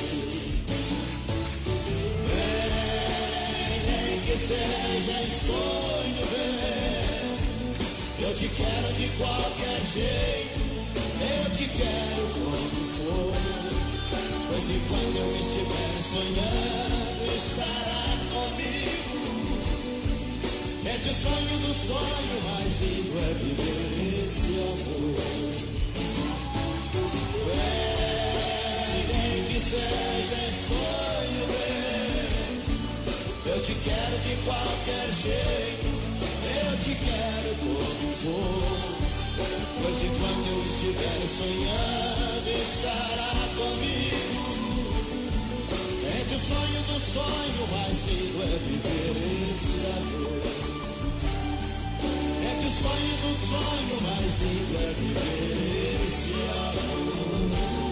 Nem que seja em sonho, eu te quero de qualquer jeito. Eu te quero como for. Pois enquanto eu estiver sonhando, estará comigo. Entre os sonhos, o sonho mais lindo é viver esse amor. Nem que seja em sonho, eu te quero de qualquer jeito. Eu te quero como for. Pois enquanto eu estiver sonhando, estará comigo. Entre os sonhos, o sonho mais lindo é viver esse amor. Entre os sonhos, o sonho mais lindo é viver esse amor.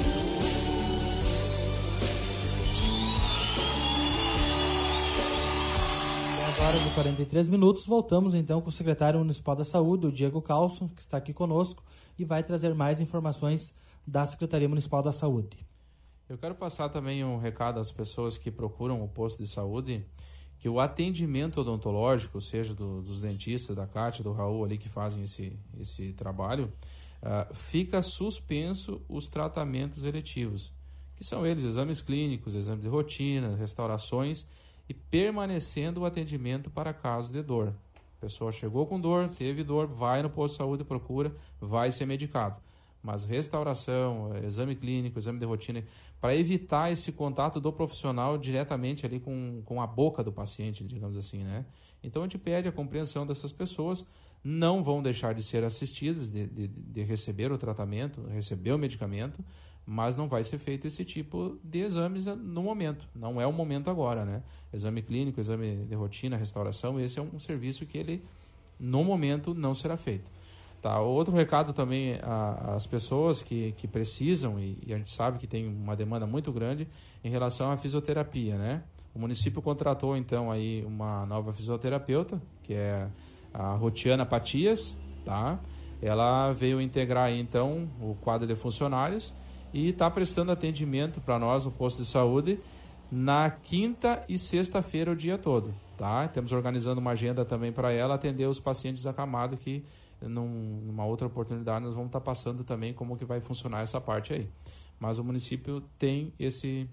Agora de 43 minutos, voltamos então com o secretário municipal da Saúde, o Diego Carlson, que está aqui conosco e vai trazer mais informações da Secretaria Municipal da Saúde. Eu quero passar também um recado às pessoas que procuram o posto de saúde, que o atendimento odontológico, seja dos dentistas, da Cátia, do Raul ali que fazem esse trabalho, fica suspenso os tratamentos eletivos, que são eles, exames clínicos, exames de rotina, restaurações, e permanecendo o atendimento para casos de dor. A pessoa chegou com dor, teve dor, vai no posto de saúde, procura, vai ser medicado. Mas restauração, exame clínico, exame de rotina, para evitar esse contato do profissional diretamente ali com a boca do paciente, digamos assim, né? Então a gente pede a compreensão dessas pessoas, não vão deixar de ser assistidas, de receber o tratamento, receber o medicamento, mas não vai ser feito esse tipo de exames no momento. Não é o momento agora, né? Exame clínico, exame de rotina, restauração, esse é um serviço que ele, no momento, não será feito. Tá, outro recado também às pessoas que precisam, e a gente sabe que tem uma demanda muito grande em relação à fisioterapia, né? O município contratou, então, aí uma nova fisioterapeuta, que é a Rotiana Patias, tá? Ela veio integrar, aí, então, o quadro de funcionários e está prestando atendimento para nós no posto de saúde na quinta e sexta-feira o dia todo, tá? Estamos organizando uma agenda também para ela atender os pacientes acamados, que numa outra oportunidade nós vamos estar passando também como que vai funcionar essa parte aí. Mas o município tem esse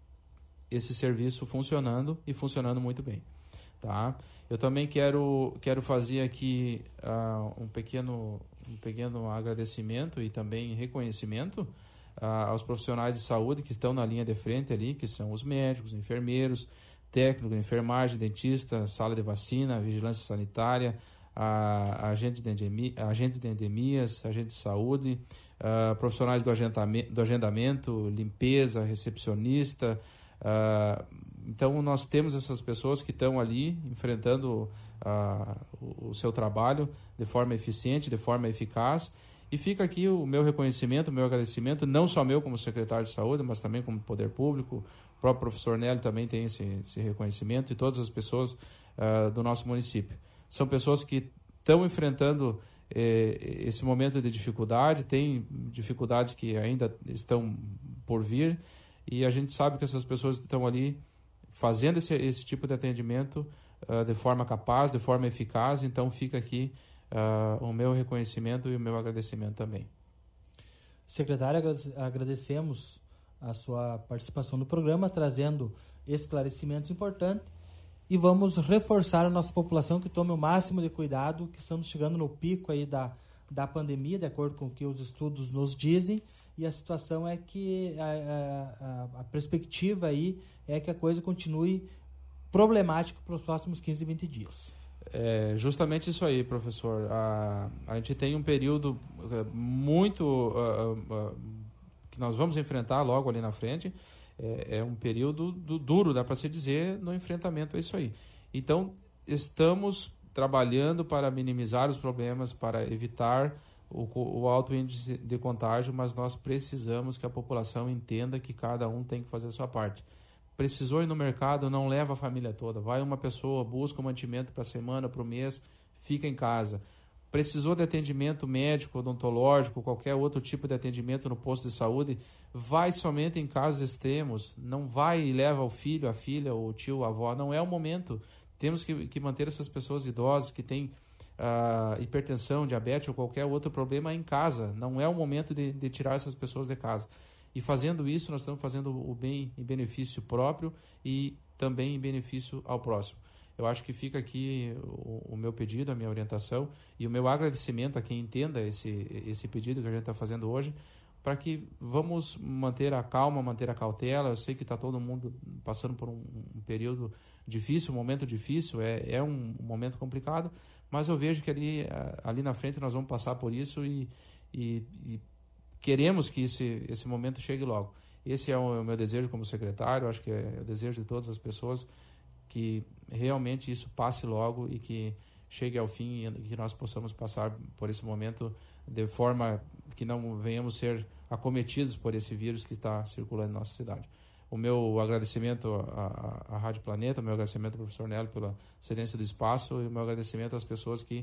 serviço funcionando e funcionando muito bem, tá? Eu também quero fazer aqui um pequeno agradecimento e também reconhecimento aos profissionais de saúde que estão na linha de frente ali, que são os médicos, enfermeiros, técnico de enfermagem, dentista, sala de vacina, vigilância sanitária, agente de endemias, agente de saúde, profissionais do agendamento, limpeza, recepcionista. Então, nós temos essas pessoas que estão ali enfrentando o seu trabalho de forma eficiente, de forma eficaz. E fica aqui o meu reconhecimento, o meu agradecimento, não só meu como secretário de saúde, mas também como poder público. O próprio professor Nélio também tem esse reconhecimento, e todas as pessoas do nosso município. São pessoas que estão enfrentando esse momento de dificuldade, tem dificuldades que ainda estão por vir, e a gente sabe que essas pessoas estão ali fazendo esse tipo de atendimento de forma capaz, de forma eficaz. Então fica aqui o meu reconhecimento e o meu agradecimento também. Secretário, agradecemos a sua participação no programa, trazendo esclarecimentos importantes, e vamos reforçar a nossa população que tome o máximo de cuidado, que estamos chegando no pico aí da pandemia, de acordo com o que os estudos nos dizem, e a situação é que a perspectiva aí é que a coisa continue problemática para os próximos 15 e 20 dias. É justamente isso aí, professor. A gente tem um período muito que nós vamos enfrentar logo ali na frente. É um período duro, dá para se dizer, no enfrentamento a isso aí. Então, estamos trabalhando para minimizar os problemas, para evitar o alto índice de contágio, mas nós precisamos que a população entenda que cada um tem que fazer a sua parte. Precisou ir no mercado, não leva a família toda. Vai uma pessoa, busca um mantimento para a semana, para o mês, fica em casa. Precisou de atendimento médico, odontológico, qualquer outro tipo de atendimento no posto de saúde, vai somente em casos extremos. Não vai e leva o filho, a filha, o tio, a avó. Não é o momento. Temos que manter essas pessoas idosas que têm hipertensão, diabetes ou qualquer outro problema em casa. Não é o momento de tirar essas pessoas de casa. E fazendo isso, nós estamos fazendo o bem em benefício próprio e também em benefício ao próximo. Eu acho que fica aqui o meu pedido, a minha orientação e o meu agradecimento a quem entenda esse pedido que a gente está fazendo hoje, para que vamos manter a calma, manter a cautela. Eu sei que está todo mundo passando por um período difícil, um momento difícil, é um momento complicado, mas eu vejo que ali na frente nós vamos passar por isso e queremos que esse momento chegue logo. Esse é o meu desejo como secretário, acho que é o desejo de todas as pessoas, que realmente isso passe logo e que chegue ao fim e que nós possamos passar por esse momento de forma que não venhamos ser acometidos por esse vírus que está circulando na nossa cidade. O meu agradecimento à Rádio Planeta, o meu agradecimento ao professor Nélio pela cedência do espaço e o meu agradecimento às pessoas que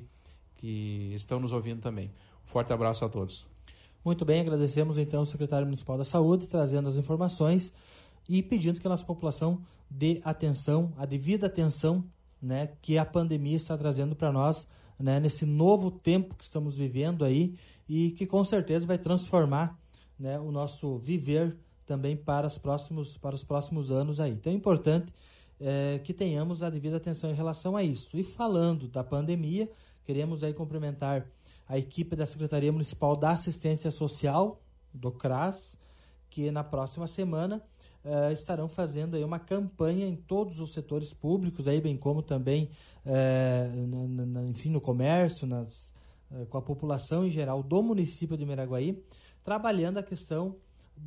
estão nos ouvindo também. Um forte abraço a todos. Muito bem, agradecemos então ao secretário municipal da Saúde, trazendo as informações e pedindo que a nossa população dê atenção, a devida atenção, né, que a pandemia está trazendo para nós, né, nesse novo tempo que estamos vivendo aí, e que com certeza vai transformar, né, o nosso viver também para os próximos anos aí. Então é importante que tenhamos a devida atenção em relação a isso. E falando da pandemia, queremos aí cumprimentar a equipe da Secretaria Municipal da Assistência Social, do CRAS, que na próxima semana estarão fazendo aí uma campanha em todos os setores públicos, aí, bem como também enfim, no comércio, com a população em geral do município de Miraguaí, trabalhando a questão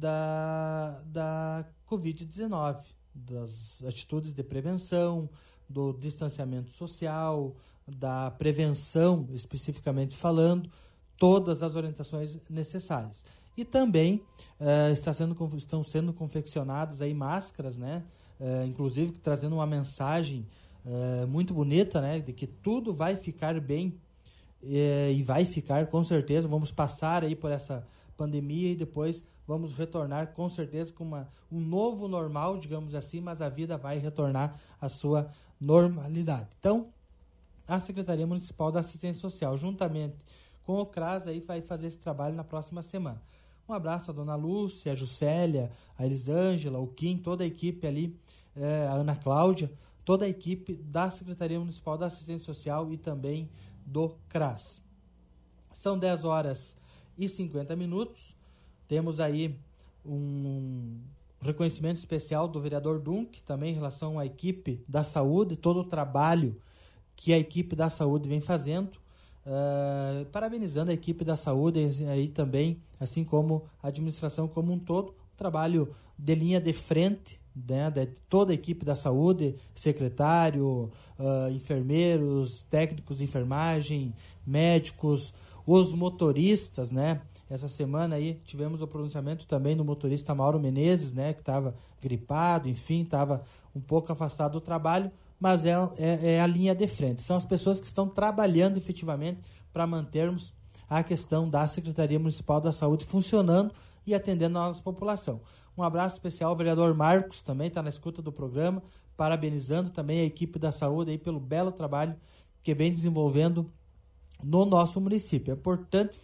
da Covid-19, das atitudes de prevenção, do distanciamento social, da prevenção, especificamente falando, todas as orientações necessárias. E também estão sendo confeccionadas aí máscaras, né? Inclusive trazendo uma mensagem muito bonita, né? De que tudo vai ficar bem e vai ficar com certeza. Vamos passar aí por essa pandemia e depois vamos retornar com certeza com um novo normal, digamos assim, mas a vida vai retornar à sua normalidade. Então, a Secretaria Municipal da Assistência Social, juntamente com o CRAS, aí vai fazer esse trabalho na próxima semana. Um abraço à dona Lúcia, a Juscelia, a Elisângela, o Kim, toda a equipe ali, a Ana Cláudia, toda a equipe da Secretaria Municipal da Assistência Social e também do CRAS. São 10 horas e 50 minutos. Temos aí um reconhecimento especial do vereador Dunk, também em relação à equipe da saúde, todo o trabalho que a equipe da saúde vem fazendo, parabenizando a equipe da saúde aí também, assim como a administração como um todo, trabalho de linha de frente, né, de toda a equipe da saúde, secretário, enfermeiros, técnicos de enfermagem, médicos, os motoristas, né? Essa semana aí tivemos o pronunciamento também do motorista Mauro Menezes, né, que estava gripado, enfim, estava um pouco afastado do trabalho, mas é a linha de frente. São as pessoas que estão trabalhando efetivamente para mantermos a questão da Secretaria Municipal da Saúde funcionando e atendendo a nossa população. Um abraço especial ao vereador Marcos, também está na escuta do programa, parabenizando também a equipe da saúde aí pelo belo trabalho que vem desenvolvendo no nosso município. É importante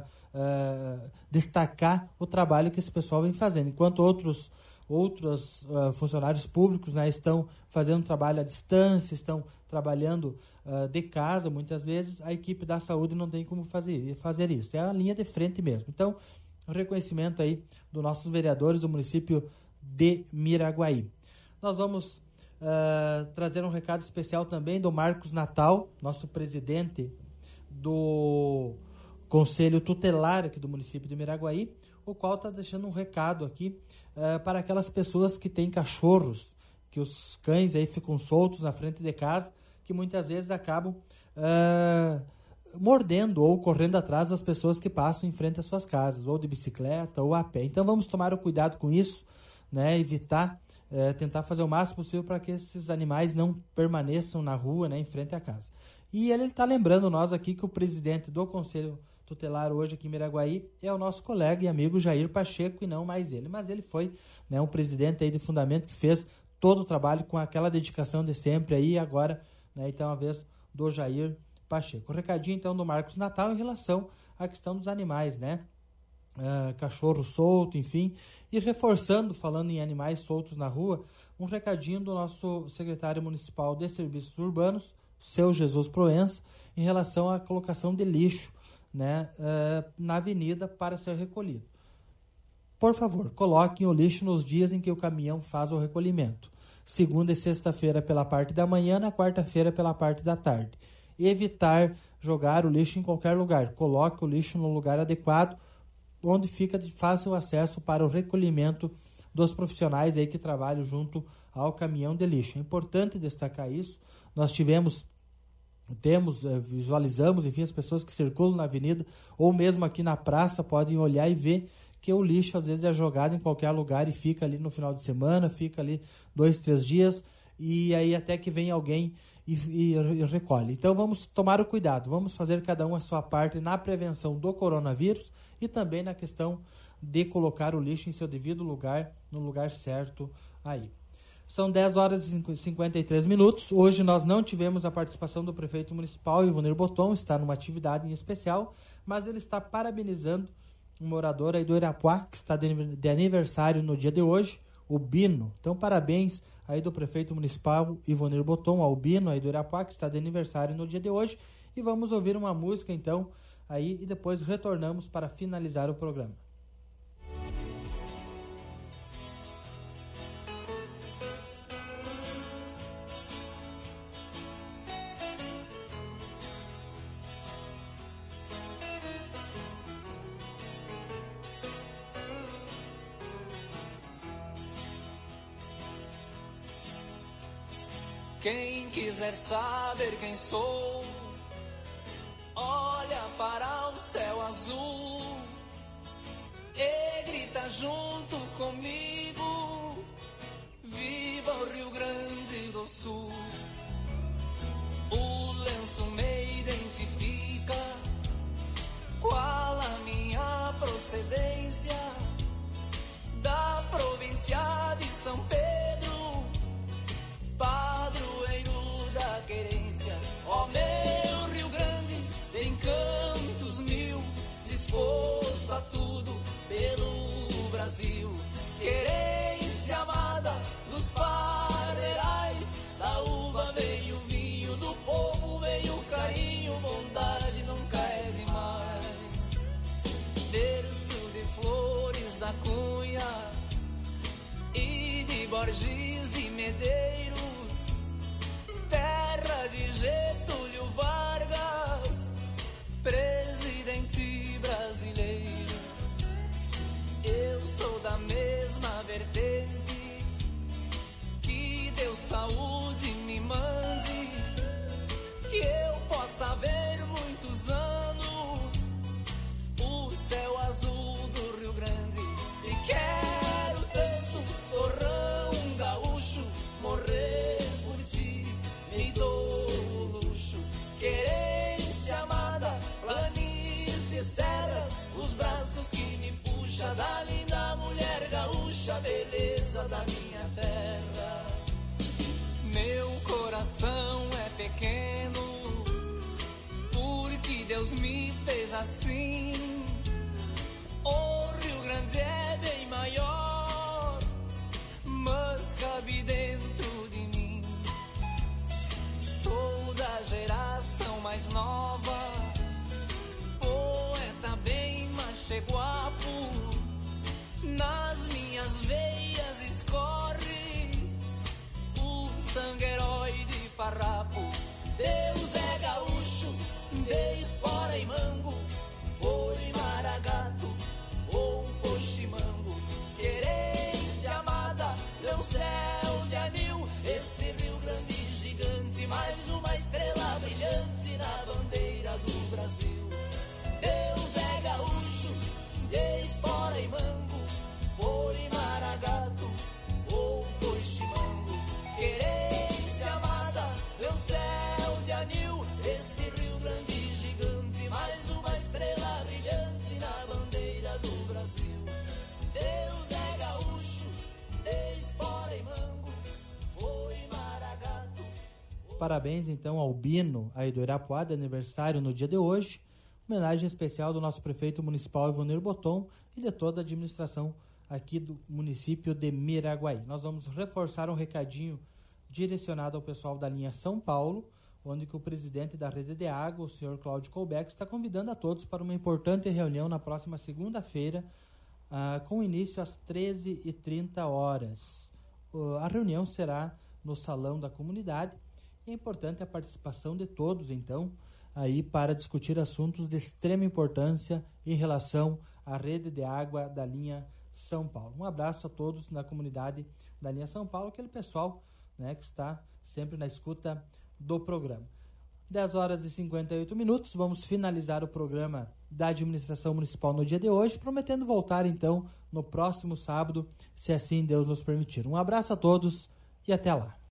destacar o trabalho que esse pessoal vem fazendo, enquanto outros funcionários públicos, né, estão fazendo trabalho à distância, estão trabalhando de casa muitas vezes, a equipe da saúde não tem como fazer isso, é a linha de frente mesmo. Então, o reconhecimento aí dos nossos vereadores do município de Miraguaí. Nós vamos trazer um recado especial também do Marcos Natal, nosso presidente do Conselho Tutelar aqui do município de Miraguaí, o qual está deixando um recado aqui para aquelas pessoas que têm cachorros, que os cães aí ficam soltos na frente de casa, que muitas vezes acabam mordendo ou correndo atrás das pessoas que passam em frente às suas casas, ou de bicicleta ou a pé. Então vamos tomar o cuidado com isso, né? Evitar, tentar fazer o máximo possível para que esses animais não permaneçam na rua, né, em frente à casa. E ele está lembrando nós aqui que o presidente do Conselho Tutelar hoje aqui em Miraguaí é o nosso colega e amigo Jair Pacheco e não mais ele. Mas ele foi, né, um presidente aí de fundamento que fez todo o trabalho com aquela dedicação de sempre aí, agora, né, então a vez do Jair Pacheco. O recadinho então do Marcos Natal em relação à questão dos animais, né? Cachorro solto, enfim. E reforçando, falando em animais soltos na rua, um recadinho do nosso secretário municipal de Serviços Urbanos, seu Jesus Proença, em relação à colocação de lixo, né, na avenida para ser recolhido. Por favor, coloquem o lixo nos dias em que o caminhão faz o recolhimento. Segunda e sexta-feira pela parte da manhã, na quarta-feira pela parte da tarde. E evitar jogar o lixo em qualquer lugar. Coloque o lixo no lugar adequado, onde fica de fácil acesso para o recolhimento dos profissionais aí que trabalham junto ao caminhão de lixo. É importante destacar isso. Nós visualizamos, enfim, as pessoas que circulam na avenida ou mesmo aqui na praça podem olhar e ver que o lixo às vezes é jogado em qualquer lugar e fica ali no final de semana, fica ali 2, 3 dias e aí até que vem alguém e recolhe. Então vamos tomar o cuidado, vamos fazer cada um a sua parte na prevenção do coronavírus e também na questão de colocar o lixo em seu devido lugar, no lugar certo aí. São 10 horas e 53 minutos. Hoje nós não tivemos a participação do prefeito municipal, Ivonir Boton, está numa atividade em especial, mas ele está parabenizando um morador aí do Irapuá, que está de aniversário no dia de hoje, o Bino. Então, parabéns aí do prefeito municipal, Ivonir Boton, ao Bino aí do Irapuá, que está de aniversário no dia de hoje. E vamos ouvir uma música, então, aí, e depois retornamos para finalizar o programa. Quem quiser saber quem sou, olha para o céu azul e grita junto comigo: viva o Rio Grande do Sul. O lenço me identifica, qual a minha procedência, da província de São Pedro, padroeiro da querência. Ó meu Rio Grande, em cantos mil, disposto a tudo pelo Brasil. Querência amada dos parreirais, da uva veio o vinho, do povo veio o carinho, bondade nunca é demais. Berço de flores da cunha, Borges de Medeiros, terra de Getúlio Vargas, presidente brasileiro. Eu sou da mesma vertente, que Deus saúde me mande, que eu possa ver muitos anos o céu azul do Rio Grande. Te quero tanto, torrão gaúcho, morrer por ti me dou o luxo. Querência amada, planície, serras, os braços que me puxa da linda mulher gaúcha, beleza da minha terra. Meu coração é pequeno, porque Deus me fez assim. O Rio Grande é bem maior, mas cabe dentro de mim. Sou da geração mais nova, poeta bem macheguapo, nas minhas veias escorre o sangue herói de farrapo. Deus é gaúcho, de espora e mango, ouro e maragato, ou um cochimango. Querência amada, meu céu de anil, este Rio Grande gigante, mais uma estrela brilhante na bandeira do Brasil. Deus é gaúcho, de espora e mango, ouro e maragato, ou um cochimango. Querência amada, meu céu de anil, este Rio Grande gigante, mais uma estrela brilhante na bandeira do Brasil. Deus é gaúcho, de espora e mango, ouro e maragato. Parabéns então ao Bino aí do Irapuá, de aniversário no dia de hoje. Homenagem especial do nosso prefeito municipal Ivonir Boton e de toda a administração aqui do município de Miraguaí. Nós vamos reforçar um recadinho direcionado ao pessoal da linha São Paulo, onde que o presidente da Rede de Água, o senhor Cláudio Colbeck, está convidando a todos para uma importante reunião na próxima segunda-feira, com início às 13h30. A reunião será no Salão da Comunidade. É importante a participação de todos, então, aí para discutir assuntos de extrema importância em relação à rede de água da linha São Paulo. Um abraço a todos na comunidade da linha São Paulo, aquele pessoal, né, que está sempre na escuta do programa. 10h58, vamos finalizar o programa da administração municipal no dia de hoje, prometendo voltar então no próximo sábado, se assim Deus nos permitir. Um abraço a todos e até lá.